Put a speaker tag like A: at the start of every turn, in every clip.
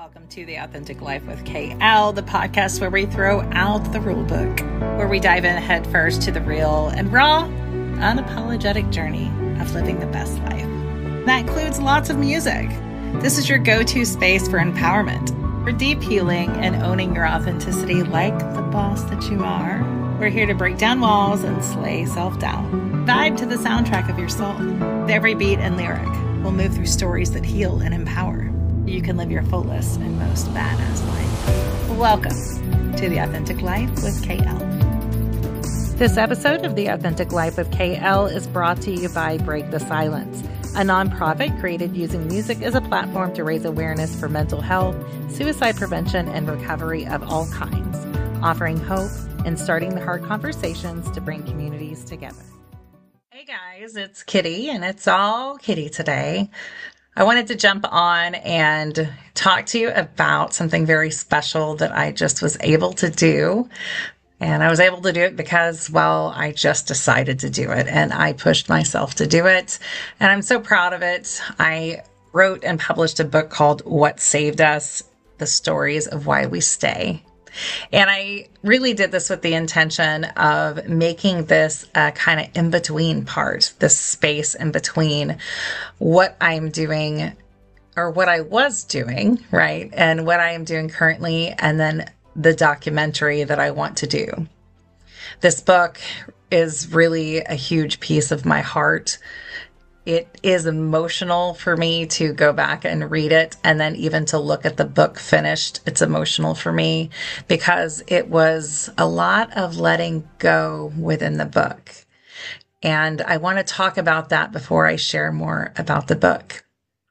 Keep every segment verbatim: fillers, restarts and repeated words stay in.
A: Welcome to The Authentic Life with K L, the podcast where we throw out the rule book, where we dive in head first to the real and raw, unapologetic journey of living the best life. That includes lots of music. This is your go-to space for empowerment, for deep healing and owning your authenticity like the boss that you are. We're here to break down walls and slay self-doubt. Vibe to the soundtrack of your soul. With every beat and lyric, we'll move through stories that heal and empower. You can live your fullest and most badass life. Welcome to The Authentic Life with K L. This episode of The Authentic Life with K L is brought to you by Break the Silence, a nonprofit created using music as a platform to raise awareness for mental health, suicide prevention, and recovery of all kinds, offering hope and starting the hard conversations to bring communities together. Hey guys, it's Kitty, and it's all Kitty today. I wanted to jump on and talk to you about something very special that I just was able to do. And I was able to do it because, well, I just decided to do it and I pushed myself to do it. And I'm so proud of it. I wrote and published a book called What Saved Us: The Stories of Why We Stay. And I really did this with the intention of making this a kind of in-between part, this space in between what I'm doing or what I was doing, right? And what I am doing currently, and then the documentary that I want to do. This book is really a huge piece of my heart. It is emotional for me to go back and read it, and then even to look at the book finished. It's emotional for me because it was a lot of letting go within the book. And I want to talk about that before I share more about the book.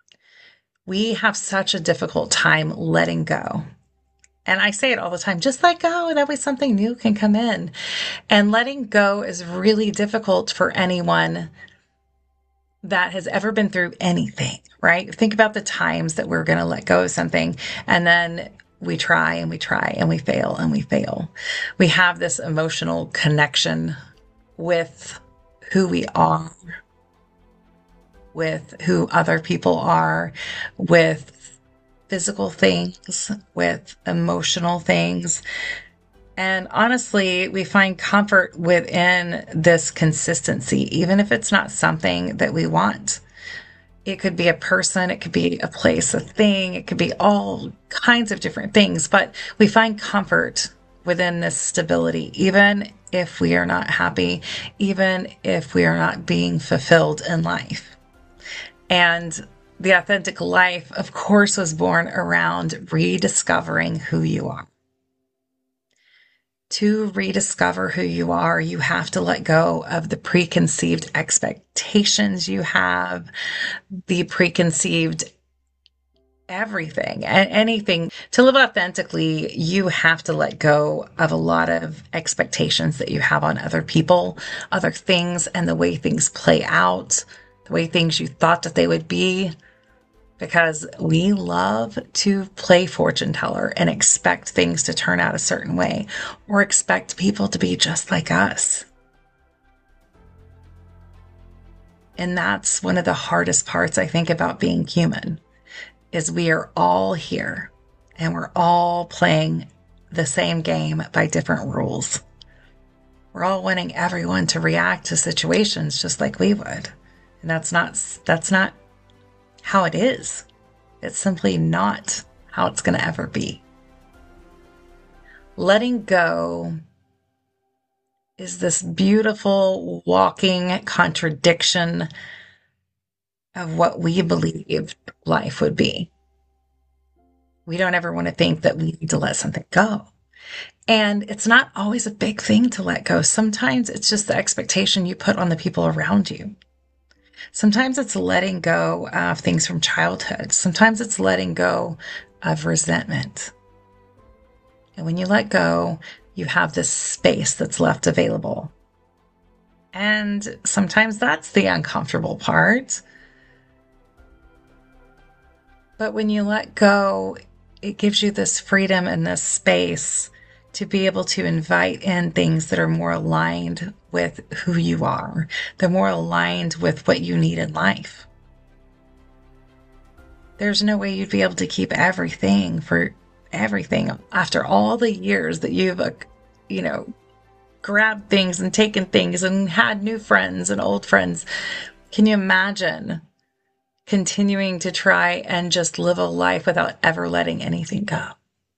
A: We have such a difficult time letting go. And I say it all the time, just let go, that way something new can come in. And letting go is really difficult for anyone that has ever been through anything, right? Think about the times that we're going to let go of something, and then we try and we try and we fail and we fail. We have this emotional connection with who we are, with who other people are, with physical things, with emotional things. And honestly, we find comfort within this consistency, even if it's not something that we want. It could be a person, it could be a place, a thing, it could be all kinds of different things, but we find comfort within this stability, even if we are not happy, even if we are not being fulfilled in life. And The Authentic Life, of course, was born around rediscovering who you are. To rediscover who you are, you have to let go of the preconceived expectations you have, the preconceived everything, anything. To live authentically, you have to let go of a lot of expectations that you have on other people, other things, and the way things play out, the way things you thought that they would be. Because we love to play fortune teller and expect things to turn out a certain way, or expect people to be just like us. And that's one of the hardest parts, I think, about being human, is we are all here and we're all playing the same game by different rules. We're all wanting everyone to react to situations just like we would. And that's not, that's not how it is. It's simply not how it's going to ever be. Letting go is this beautiful walking contradiction of what we believed life would be. We don't ever want to think that we need to let something go. And it's not always a big thing to let go. Sometimes it's just the expectation you put on the people around you. Sometimes it's letting go of things from childhood. Sometimes it's letting go of resentment. And when you let go, you have this space that's left available. And sometimes that's the uncomfortable part. But when you let go, it gives you this freedom and this space to be able to invite in things that are more aligned with who you are. They're more aligned with what you need in life. There's no way you'd be able to keep everything for everything after all the years that you've, uh, you know, grabbed things and taken things and had new friends and old friends. Can you imagine continuing to try and just live a life without ever letting anything go?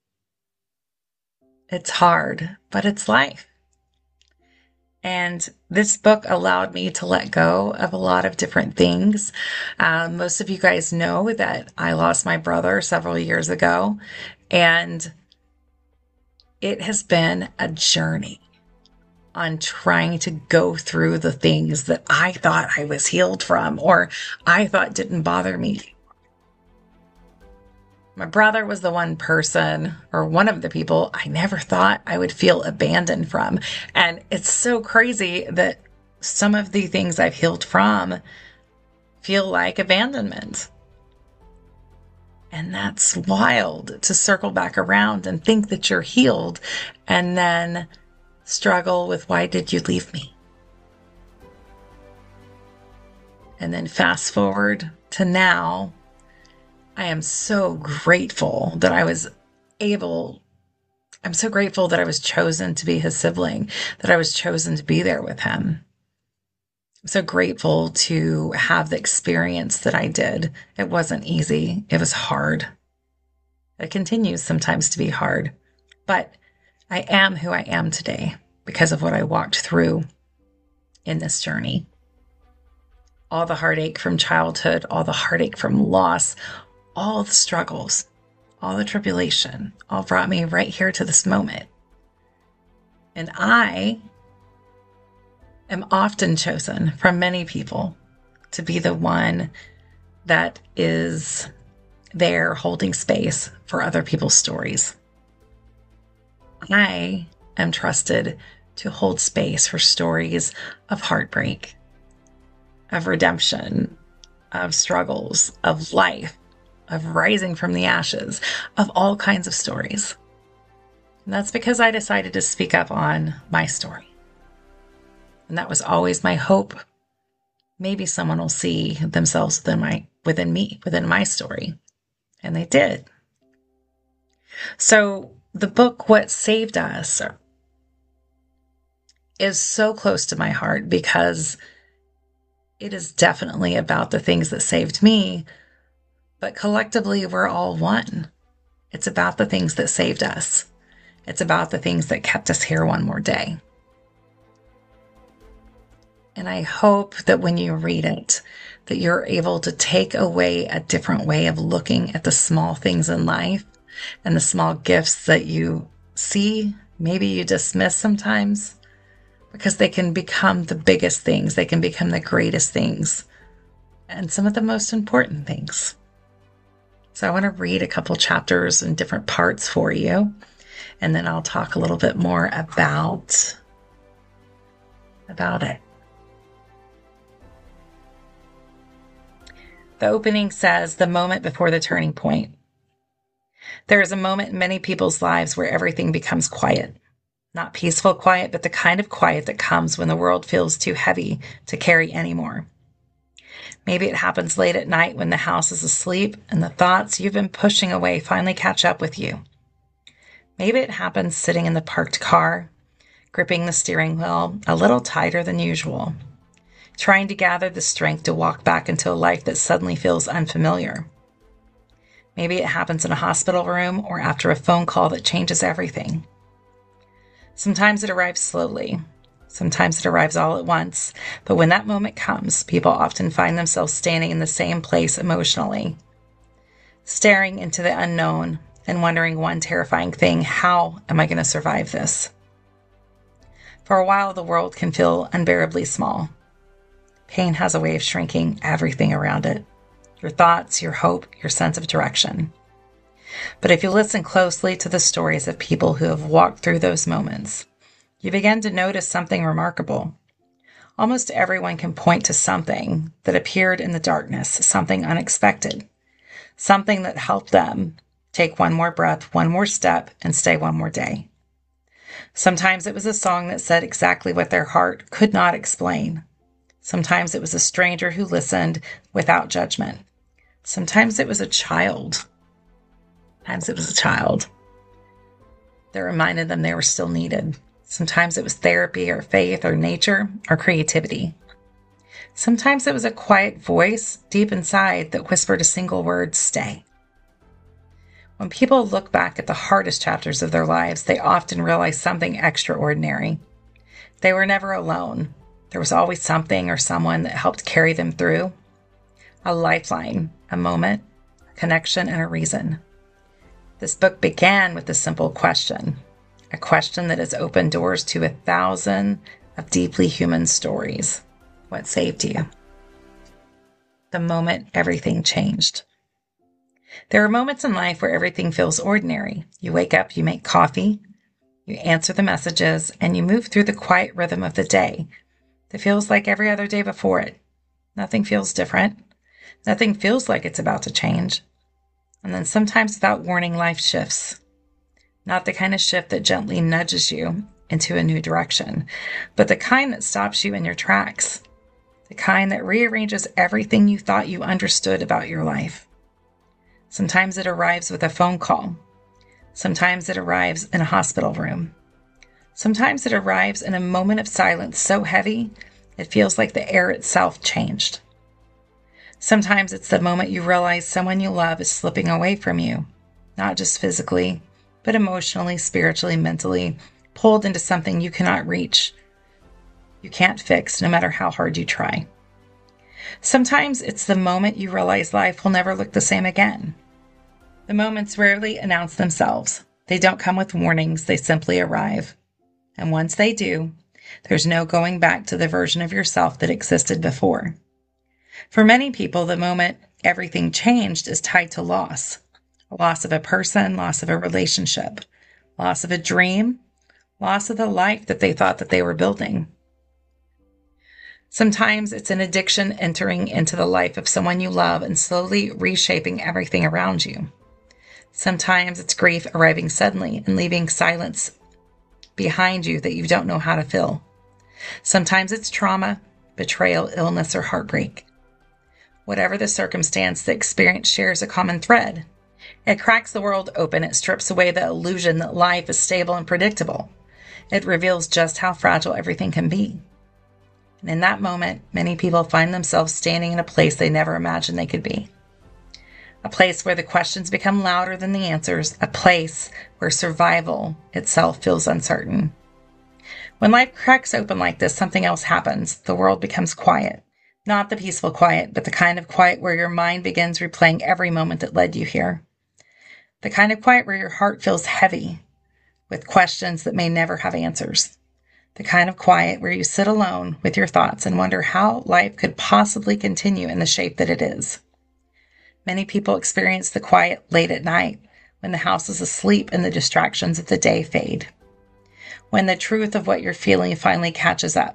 A: It's hard, but it's life. And this book allowed me to let go of a lot of different things. Um, most of you guys know that I lost my brother several years ago, and it has been a journey on trying to go through the things that I thought I was healed from or I thought didn't bother me. My brother was the one person or one of the people I never thought I would feel abandoned from. And it's so crazy that some of the things I've healed from feel like abandonment. And that's wild to circle back around and think that you're healed and then struggle with, why did you leave me? And then fast forward to now, I am so grateful that I was able, I'm so grateful that I was chosen to be his sibling, that I was chosen to be there with him. I'm so grateful to have the experience that I did. It wasn't easy. It was hard. It continues sometimes to be hard, but I am who I am today because of what I walked through in this journey. All the heartache from childhood, all the heartache from loss, all the struggles, all the tribulation, all brought me right here to this moment. And I am often chosen from many people to be the one that is there holding space for other people's stories. I am trusted to hold space for stories of heartbreak, of redemption, of struggles, of life, of rising from the ashes, of all kinds of stories. And that's because I decided to speak up on my story. And that was always my hope. Maybe someone will see themselves within my, within me, within my story. And they did. So the book, What Saved Us, is so close to my heart because it is definitely about the things that saved me, but collectively we're all one. It's about the things that saved us. It's about the things that kept us here one more day. And I hope that when you read it, that you're able to take away a different way of looking at the small things in life and the small gifts that you see, maybe you dismiss sometimes, because they can become the biggest things. They can become the greatest things and some of the most important things. So I want to read a couple chapters in different parts for you, and then I'll talk a little bit more about, about it. The opening says, the moment before the turning point. There is a moment in many people's lives where everything becomes quiet. Not peaceful quiet, but the kind of quiet that comes when the world feels too heavy to carry anymore. Maybe it happens late at night when the house is asleep and the thoughts you've been pushing away finally catch up with you. Maybe it happens sitting in the parked car, gripping the steering wheel a little tighter than usual, trying to gather the strength to walk back into a life that suddenly feels unfamiliar. Maybe it happens in a hospital room or after a phone call that changes everything. Sometimes it arrives slowly. Sometimes it arrives all at once. But when that moment comes, people often find themselves standing in the same place emotionally, staring into the unknown and wondering one terrifying thing: how am I going to survive this? For a while, the world can feel unbearably small. Pain has a way of shrinking everything around it. Your thoughts, your hope, your sense of direction. But if you listen closely to the stories of people who have walked through those moments, you begin to notice something remarkable. Almost everyone can point to something that appeared in the darkness, something unexpected, something that helped them take one more breath, one more step, and stay one more day. Sometimes it was a song that said exactly what their heart could not explain. Sometimes it was a stranger who listened without judgment. Sometimes it was a child. Sometimes it was a child that reminded them they were still needed. Sometimes it was therapy or faith or nature or creativity. Sometimes it was a quiet voice deep inside that whispered a single word, stay. When people look back at the hardest chapters of their lives, they often realize something extraordinary. They were never alone. There was always something or someone that helped carry them through. A lifeline, a moment, a connection, and a reason. This book began with a simple question, a question that has opened doors to a thousand of deeply human stories. What saved you? The moment everything changed. There are moments in life where everything feels ordinary. You wake up, you make coffee, you answer the messages, and you move through the quiet rhythm of the day that feels like every other day before it. Nothing feels different. Nothing feels like it's about to change. And then sometimes without warning, life shifts. Not the kind of shift that gently nudges you into a new direction, but the kind that stops you in your tracks. The kind that rearranges everything you thought you understood about your life. Sometimes it arrives with a phone call. Sometimes it arrives in a hospital room. Sometimes it arrives in a moment of silence so heavy, it feels like the air itself changed. Sometimes it's the moment you realize someone you love is slipping away from you, not just physically, but emotionally, spiritually, mentally, pulled into something you cannot reach. You can't fix, no matter how hard you try. Sometimes it's the moment you realize life will never look the same again. The moments rarely announce themselves. They don't come with warnings, they simply arrive. And once they do, there's no going back to the version of yourself that existed before. For many people, the moment everything changed is tied to loss. Loss of a person, loss of a relationship, loss of a dream, loss of the life that they thought that they were building. Sometimes it's an addiction entering into the life of someone you love and slowly reshaping everything around you. Sometimes it's grief arriving suddenly and leaving silence behind you that you don't know how to fill. Sometimes it's trauma, betrayal, illness, or heartbreak. Whatever the circumstance, the experience shares a common thread. It cracks the world open. It strips away the illusion that life is stable and predictable. It reveals just how fragile everything can be. And in that moment, many people find themselves standing in a place they never imagined they could be. A place where the questions become louder than the answers. A place where survival itself feels uncertain. When life cracks open like this, something else happens. The world becomes quiet. Not the peaceful quiet, but the kind of quiet where your mind begins replaying every moment that led you here. The kind of quiet where your heart feels heavy with questions that may never have answers. The kind of quiet where you sit alone with your thoughts and wonder how life could possibly continue in the shape that it is. Many people experience the quiet late at night when the house is asleep and the distractions of the day fade. When the truth of what you're feeling finally catches up.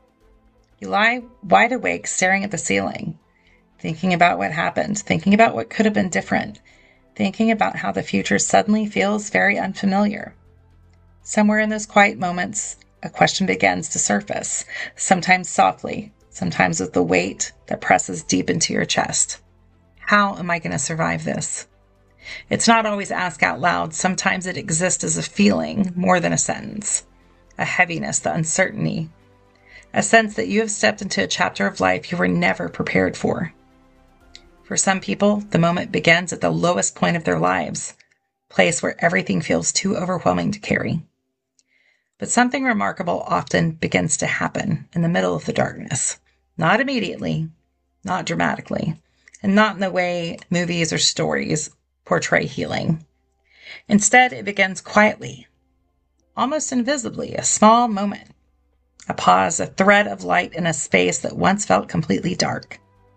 A: You lie wide awake staring at the ceiling, thinking about what happened, thinking about what could have been different, thinking about how the future suddenly feels very unfamiliar. Somewhere in those quiet moments, a question begins to surface, sometimes softly, sometimes with the weight that presses deep into your chest. How am I going to survive this? It's not always asked out loud. Sometimes it exists as a feeling more than a sentence, a heaviness, the uncertainty, a sense that you have stepped into a chapter of life you were never prepared for. For some people, the moment begins at the lowest point of their lives, a place where everything feels too overwhelming to carry. But something remarkable often begins to happen in the middle of the darkness. Not immediately, not dramatically, and not in the way movies or stories portray healing. Instead, it begins quietly, almost invisibly, a small moment, a pause, a thread of light in a space that once felt completely dark.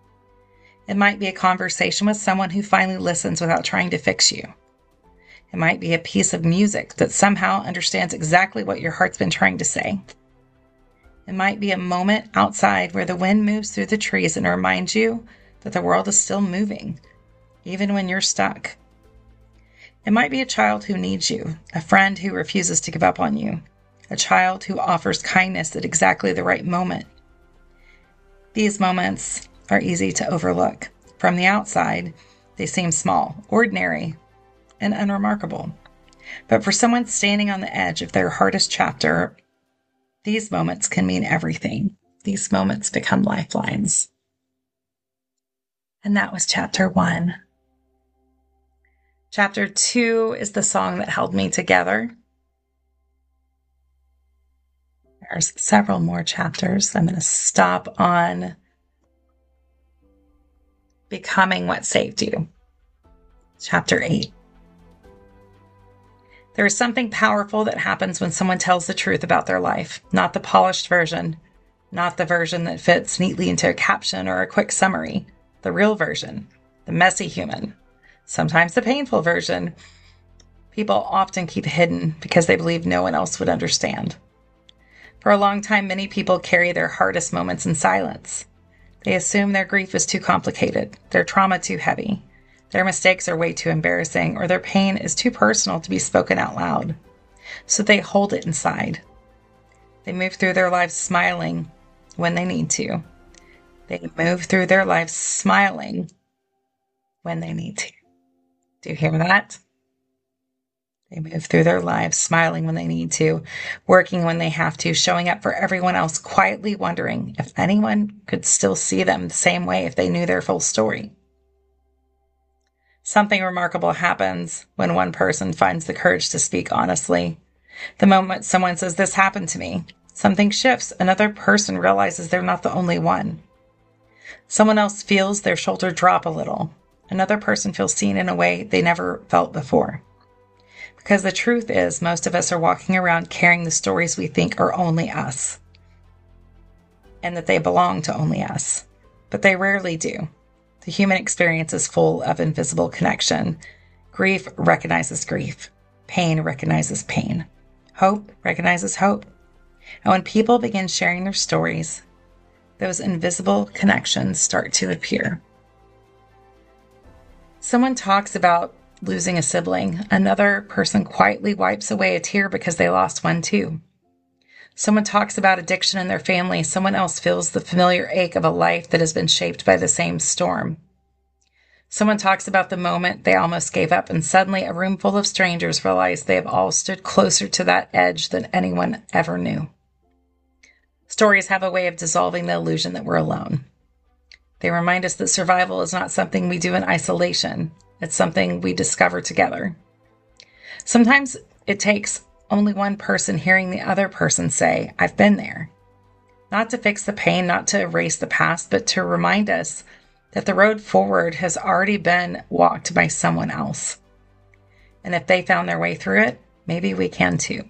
A: It might be a conversation with someone who finally listens without trying to fix you. It might be a piece of music that somehow understands exactly what your heart's been trying to say. It might be a moment outside where the wind moves through the trees and reminds you that the world is still moving, even when you're stuck. It might be a child who needs you, a friend who refuses to give up on you, a child who offers kindness at exactly the right moment. These moments are easy to overlook. From the outside, they seem small, ordinary, and unremarkable. But for someone standing on the edge of their hardest chapter, these moments can mean everything. These moments become lifelines. And that was chapter one. Chapter two is the song that held me together. There's several more chapters. I'm going to stop on becoming what saved you. Chapter eight. There is something powerful that happens when someone tells the truth about their life, not the polished version, not the version that fits neatly into a caption or a quick summary, the real version, the messy human, sometimes the painful version. People often keep hidden because they believe no one else would understand. For a long time, many people carry their hardest moments in silence. They assume their grief is too complicated, their trauma too heavy, their mistakes are way too embarrassing, or their pain is too personal to be spoken out loud. So they hold it inside. They move through their lives smiling when they need to. They move through their lives smiling when they need to. Do you hear that? They move through their lives smiling when they need to, working when they have to, showing up for everyone else, quietly wondering if anyone could still see them the same way if they knew their full story. Something remarkable happens when one person finds the courage to speak honestly. The moment someone says, "This happened to me," something shifts. Another person realizes they're not the only one. Someone else feels their shoulder drop a little. Another person feels seen in a way they never felt before. Because the truth is, most of us are walking around carrying the stories we think are only us, and that they belong to only us, but they rarely do. The human experience is full of invisible connection. Grief recognizes grief. Pain recognizes pain. Hope recognizes hope. And when people begin sharing their stories, those invisible connections start to appear. Someone talks about losing a sibling. Another person quietly wipes away a tear because they lost one too. Someone talks about addiction in their family. Someone else feels the familiar ache of a life that has been shaped by the same storm. Someone talks about the moment they almost gave up, and suddenly a room full of strangers realize they have all stood closer to that edge than anyone ever knew. Stories have a way of dissolving the illusion that we're alone. They remind us that survival is not something we do in isolation. It's something we discover together. Sometimes it takes only one person hearing the other person say, "I've been there." Not to fix the pain, not to erase the past, but to remind us that the road forward has already been walked by someone else. And if they found their way through it, maybe we can too.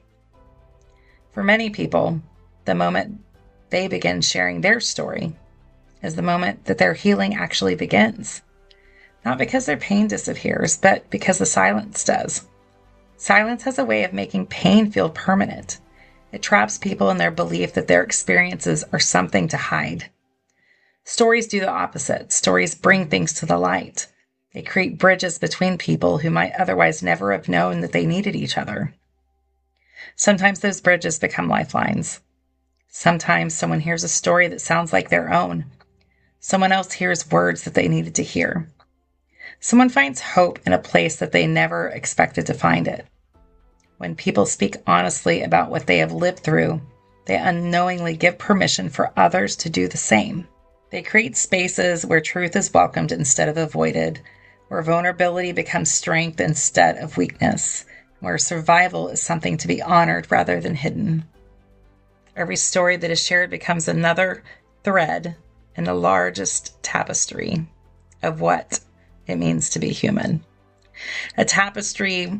A: For many people, the moment they begin sharing their story is the moment that their healing actually begins. Not because their pain disappears, but because the silence does. Silence has a way of making pain feel permanent. It traps people in their belief that their experiences are something to hide. Stories do the opposite. Stories bring things to the light. They create bridges between people who might otherwise never have known that they needed each other. Sometimes those bridges become lifelines. Sometimes someone hears a story that sounds like their own. Someone else hears words that they needed to hear. Someone finds hope in a place that they never expected to find it. When people speak honestly about what they have lived through, they unknowingly give permission for others to do the same. They create spaces where truth is welcomed instead of avoided, where vulnerability becomes strength instead of weakness, where survival is something to be honored rather than hidden. Every story that is shared becomes another thread in the largest tapestry of what it means to be human. A tapestry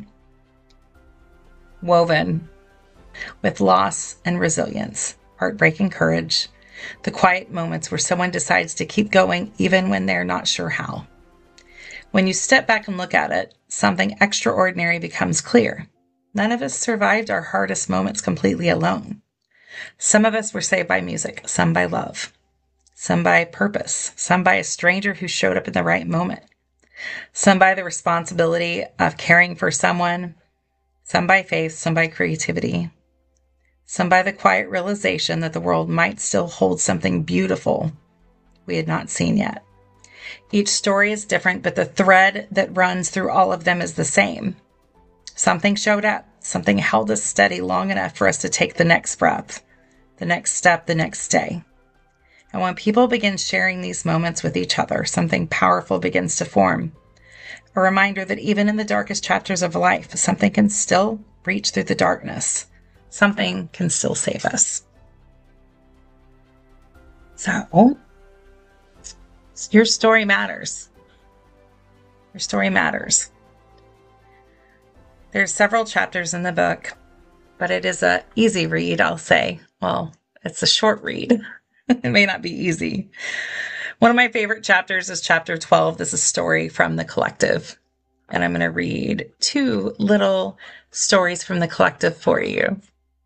A: woven with loss and resilience, heartbreak and courage, the quiet moments where someone decides to keep going even when they're not sure how. When you step back and look at it, something extraordinary becomes clear. None of us survived our hardest moments completely alone. Some of us were saved by music, some by love, some by purpose, some by a stranger who showed up in the right moment, some by the responsibility of caring for someone, some by faith, some by creativity, some by the quiet realization that the world might still hold something beautiful we had not seen yet. Each story is different, but the thread that runs through all of them is the same. Something showed up. Something held us steady long enough for us to take the next breath, the next step, the next day. And when people begin sharing these moments with each other, something powerful begins to form. A reminder that even in the darkest chapters of life, something can still reach through the darkness. Something can still save us. So, your story matters. Your story matters. There's several chapters in the book, but it is an easy read, I'll say. Well, it's a short read. It may not be easy. One of my favorite chapters is chapter twelve. This is a story from the collective. And I'm going to read two little stories from the collective for you.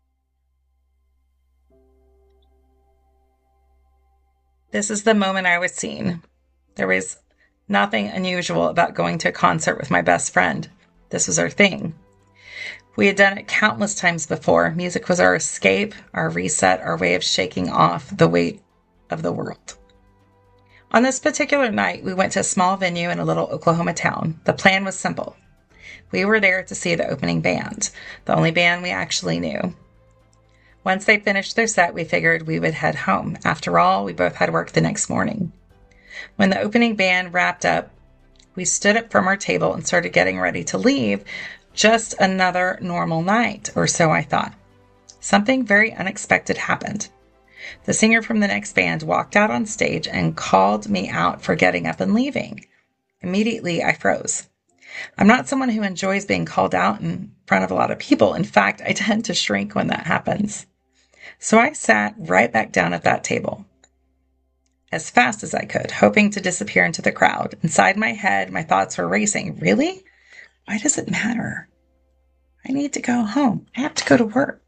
A: This is the moment I was seen. There was nothing unusual about going to a concert with my best friend. This was our thing. We had done it countless times before. Music was our escape, our reset, our way of shaking off the weight of the world. On this particular night, we went to a small venue in a little Oklahoma town. The plan was simple. We were there to see the opening band, the only band we actually knew. Once they finished their set, we figured we would head home. After all, we both had work the next morning. When the opening band wrapped up, we stood up from our table and started getting ready to leave. Just another normal night, or so I thought. Something very unexpected happened. The singer from the next band walked out on stage and called me out for getting up and leaving. Immediately, I froze. I'm not someone who enjoys being called out in front of a lot of people. In fact, I tend to shrink when that happens. So I sat right back down at that table as fast as I could, hoping to disappear into the crowd. Inside my head, my thoughts were racing. Really? Why does it matter? I need to go home. I have to go to work.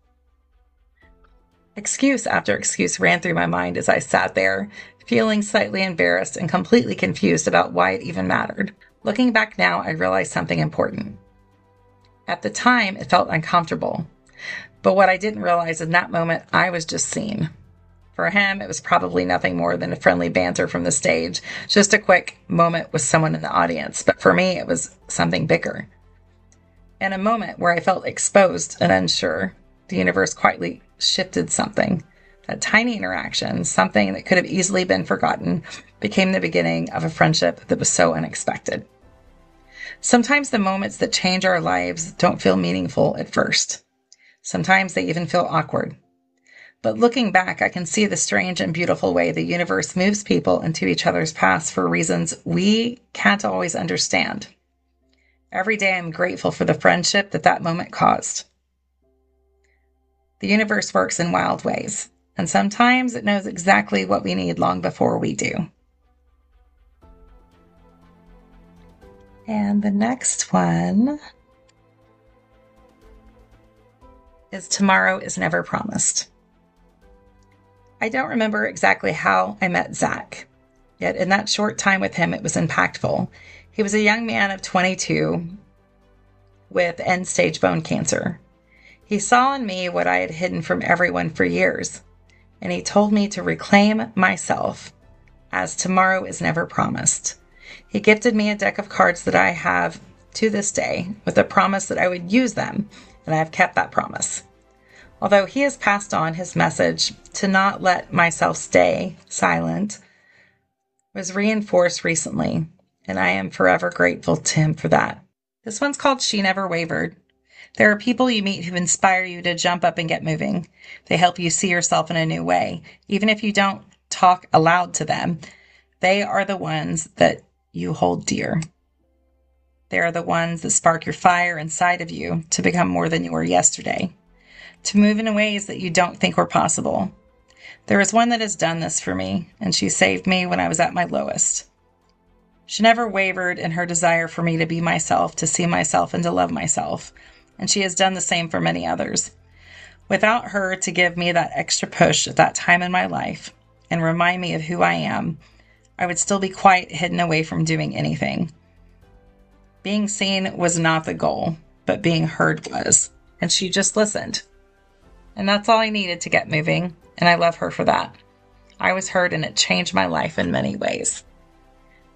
A: Excuse after excuse ran through my mind as I sat there, feeling slightly embarrassed and completely confused about why it even mattered. Looking back now, I realized something important. At the time, it felt uncomfortable. But what I didn't realize in that moment, I was just seen. For him, it was probably nothing more than a friendly banter from the stage, just a quick moment with someone in the audience. But for me, it was something bigger. In a moment where I felt exposed and unsure, the universe quietly shifted something. That tiny interaction, something that could have easily been forgotten, became the beginning of a friendship that was so unexpected. Sometimes the moments that change our lives don't feel meaningful at first. Sometimes they even feel awkward. But looking back, I can see the strange and beautiful way the universe moves people into each other's paths for reasons we can't always understand. Every day I'm grateful for the friendship that that moment caused. The universe works in wild ways, and sometimes it knows exactly what we need long before we do. And the next one is Tomorrow is Never Promised. I don't remember exactly how I met Zach, yet in that short time with him, it was impactful. He was a young man of twenty-two with end-stage bone cancer. He saw in me what I had hidden from everyone for years, and he told me to reclaim myself, as tomorrow is never promised. He gifted me a deck of cards that I have to this day, with a promise that I would use them, and I have kept that promise. Although he has passed on, his message to not let myself stay silent was reinforced recently, and I am forever grateful to him for that. This one's called She Never Wavered. There are people you meet who inspire you to jump up and get moving. They help you see yourself in a new way. Even if you don't talk aloud to them, they are the ones that you hold dear. They are the ones that spark your fire inside of you to become more than you were yesterday, to move in ways that you don't think were possible. There is one that has done this for me, and she saved me when I was at my lowest. She never wavered in her desire for me to be myself, to see myself, and to love myself, and she has done the same for many others. Without her to give me that extra push at that time in my life and remind me of who I am, I would still be quite hidden away from doing anything. Being seen was not the goal, but being heard was, and she just listened. And that's all I needed to get moving, and I love her for that. I was heard, and it changed my life in many ways.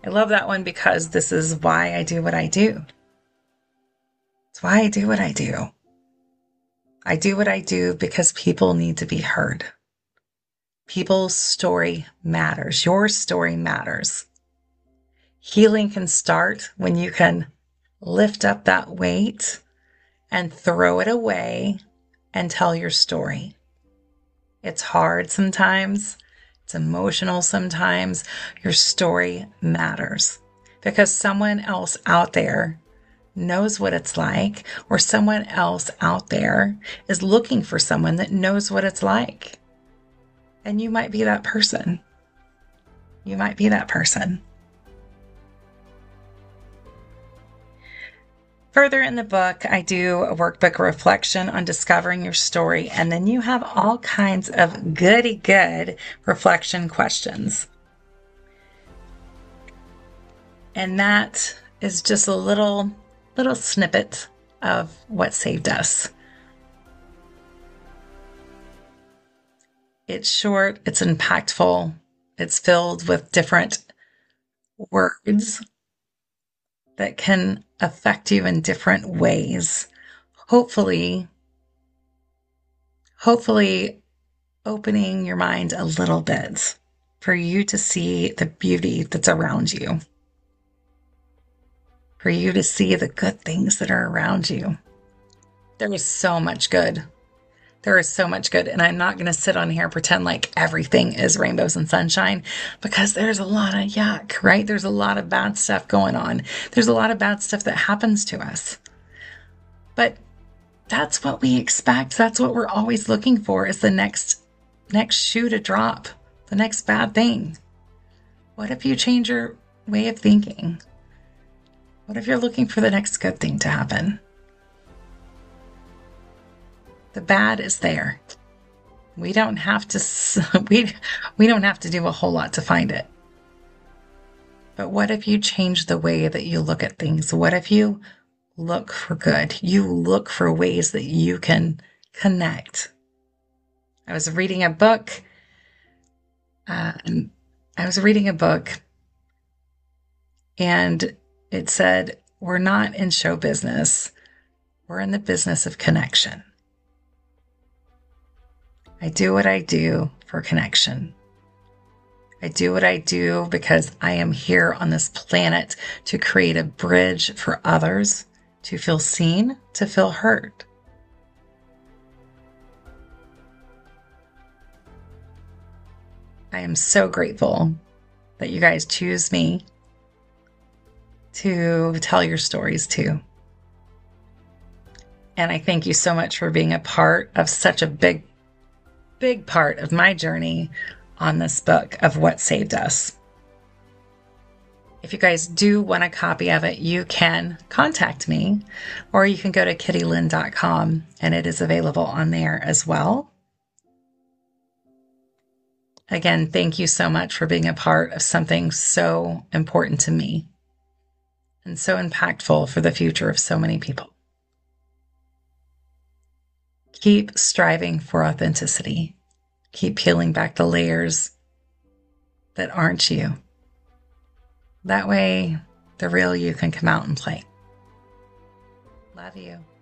A: I love that one because this is why I do what I do. It's why I do what I do. I do what I do because people need to be heard. People's story matters. Your story matters. Healing can start when you can lift up that weight and throw it away and tell your story. It's hard sometimes. It's emotional sometimes. Your story matters because someone else out there knows what it's like, or someone else out there is looking for someone that knows what it's like. And you might be that person. You might be that person. Further in the book, I do a workbook reflection on discovering your story, and then you have all kinds of goody good reflection questions. And that is just a little, little snippet of what saved us. It's short, it's impactful, it's filled with different words that can affect you in different ways. Hopefully, hopefully opening your mind a little bit for you to see the beauty that's around you, for you to see the good things that are around you. There is so much good. There is so much good. And I'm not going to sit on here and pretend like everything is rainbows and sunshine, because there's a lot of yuck, right? There's a lot of bad stuff going on. There's a lot of bad stuff that happens to us. But that's what we expect. That's what we're always looking for, is the next, next shoe to drop, the next bad thing. What if you change your way of thinking? What if you're looking for the next good thing to happen? The bad is there. We don't have to, we, we don't have to do a whole lot to find it. But what if you change the way that you look at things? What if you look for good? You look for ways that you can connect. I was reading a book, uh, and I was reading a book, and it said, we're not in show business. We're in the business of connection. I do what I do for connection. I do what I do because I am here on this planet to create a bridge for others to feel seen, to feel heard. I am so grateful that you guys choose me to tell your stories to. And I thank you so much for being a part of such a big big part of my journey on this book of What Saved Us. If you guys do want a copy of it, you can contact me, or you can go to kitty lynn dot com and it is available on there as well. Again, thank you so much for being a part of something so important to me and so impactful for the future of so many people. Keep striving for authenticity. Keep peeling back the layers that aren't you. That way, the real you can come out and play. Love you.